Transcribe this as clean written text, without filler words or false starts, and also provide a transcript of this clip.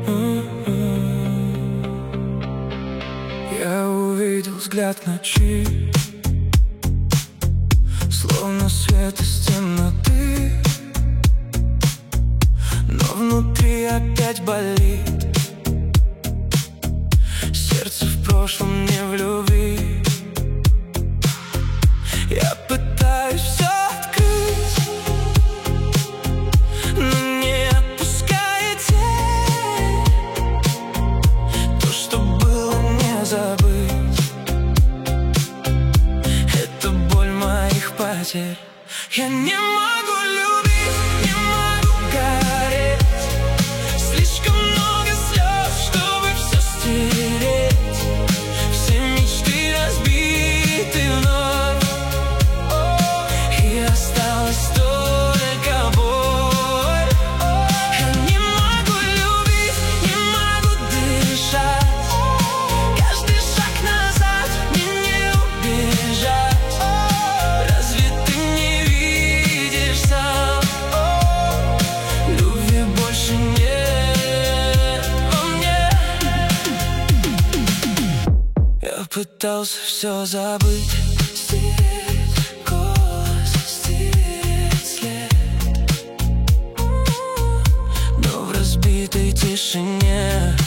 Я увидел взгляд ночи, словно свет из темноты, но внутри опять болит. Сердце в прошлом, не в любви. Я пытаюсь все открыть, но не отпускаете. То, что было, не забыть. Это боль моих потерь. Я не могу любить, не могу гореть. Слишком много слез, чтобы все стереть. Все мечты разбиты вновь, и осталась только боль. Я не могу любить, не могу дышать. Каждый шаг назад мне не убежать. Разве ты не видишь сам? Любви больше нет во мне. Я пытался все забыть, стереть голос, стереть след, но в разбитой тишине